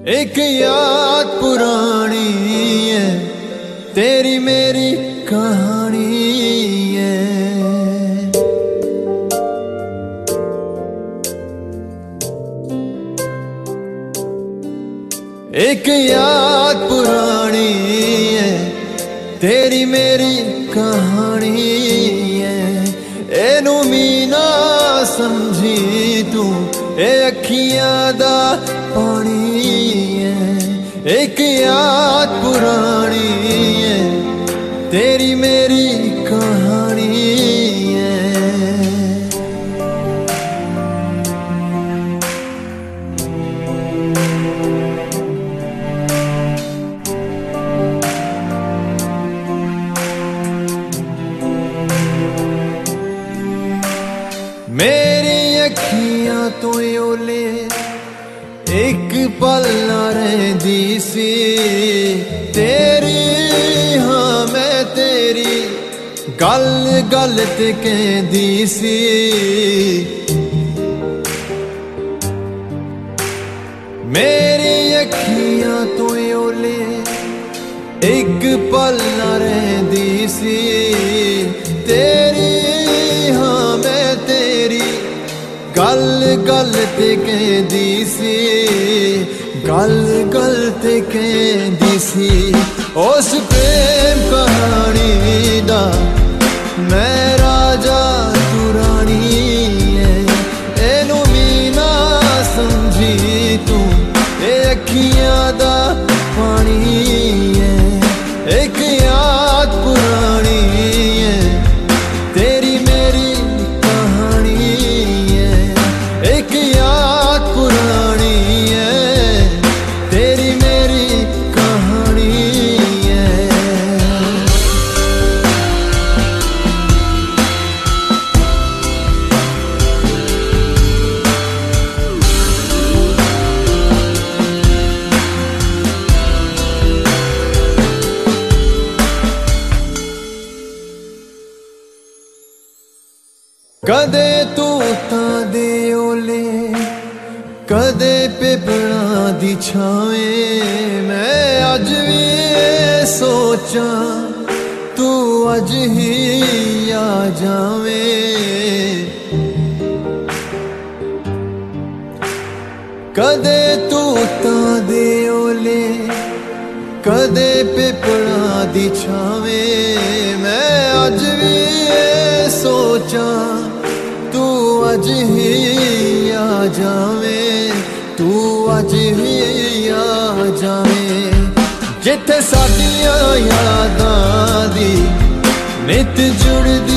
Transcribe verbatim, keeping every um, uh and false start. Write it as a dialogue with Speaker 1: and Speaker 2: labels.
Speaker 1: एक याद पुरानी है, तेरी मेरी कहानी है। एक याद पुरानी है, तेरी मेरी कहानी है। एनू मीना समझी तू, ए अखियां दा पानी है। एक याद पुरानी है, तेरी मेरी कहानी है। मेरी अखियां तो ओले एक पल ना रही सी, तेरी हाँ मैं तेरी गल गल ते कहदी सी। मेरी अखियां तो ओले एक पल ना रही सी, तेरी हाँ मैं तेरी गल गल ते कहदी सी, गल गल ते कहदी सी। उस प्रेम कहानी दा मैं राजा तू रानी है। एनू मीना समझी तू, ए अखियां दा पानी है। एक याद पुरानी है, तेरी मेरी कहानी है। एक याद पुरानी है, तेरी मेरी कहानी है। कदे तू तां दे ओले, कदे पेपड़ा दी छावें। मैं अज भी सोचा तू अज ही आ जावें। कदे तू तां दे ओले, कदे पेपड़ा दी छावें। मैं अज भी सोचा तू अज ही आ जावें, तू अज ही आ जावें। जिथे साडियां यादां दी नित जुड़दी